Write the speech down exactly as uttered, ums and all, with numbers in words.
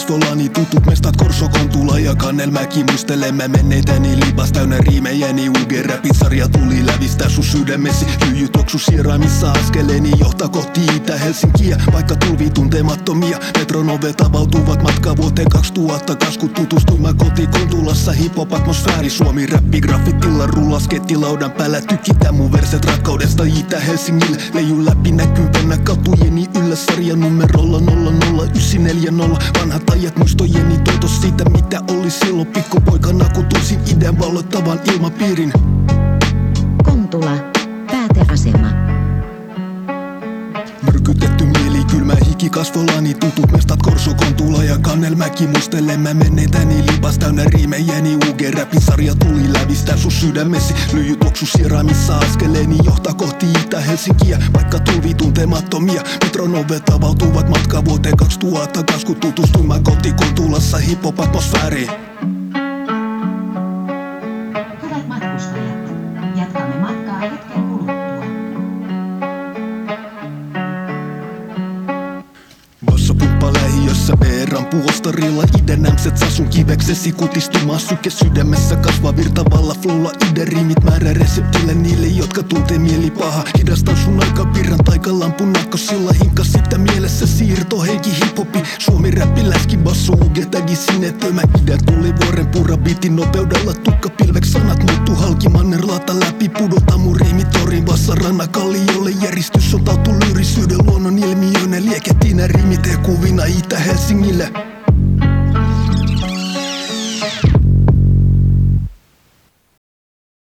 kasvollani tutut mestat Korso, Kontula ja Kannelmäki. Muistelemme menneitäni libas täynnä riimejäni. U G-räpit-sarja tuli lävistää sun sydämesi. Lyijy tuoksu sieraimissa askeleeni johtaa kohti Itä-Helsinkiä. Vaikka tulvi tuntemattomia, metronovet avautuvat matka vuoteen kaksituhattakaksikymmentä. Tutustuimme koti Kontulassa hip-hop-atmosfääri. Suomi räppi graffitilla rullas kettilaudan päällä. Tykitä mun verset rakkaudesta Itä-Helsingille. Leijun läpi näkyvänä katujeni yllä sarja numerolla nolla nolla yhdeksän neljä nolla. Vanhat ajat muistojeni toitos siitä mitä oli silloin pikkupoikana, kun tunsin idän valloittavan ilmapiirin. Kontula, pääteasema. Myrkytetty mieli, kylmä hiki kasvollani tutut mestat Korso, Kontula ja Kannelmäki. Muistelemme menneitäni libas täynnä riimejäni. U G-räpin-sarja tuli lävistää sun sydämesi. Lyijy tuoksu sieraimissa askeleeni johtaa kohti Itä-Helsinkiä. Vaikka tulvi tuntemattomia, metronovet avautuvat matka vuoteen kaksituhattakaksikymmentä. Tutustuimme koti Kontulassa hip-hop-atmosfääriin. Hyvät matkustajat, jatkamme matkaa hetken kuluttua. Bassopumppa lähiössä B-rampu ostarilla. Iden nämset saa sun kiveksesi kutistumaan syke sydämessä. Kasvaa virtavalla flowlla iden riimit määrä reseptille niille, jotka tuntee mieli paha. Hidastan sun aika pirran taikalampun nakkosilla. Hinkas sitä mielessä siirto henki hiphopi. Suomi räppi läski basso U G tagi sinetöimä. Idän tuli vuoren purra biitin nopeudella. Tukka pilveks sanat muuttu halki mannerlaata läpi. Pudota mun riimit torin vassa rannakalliolle. Järistys on tautu lyyrisyyden luonnon ilmiöinen. Liekettinä riimit kuvina Itä-Helsingille.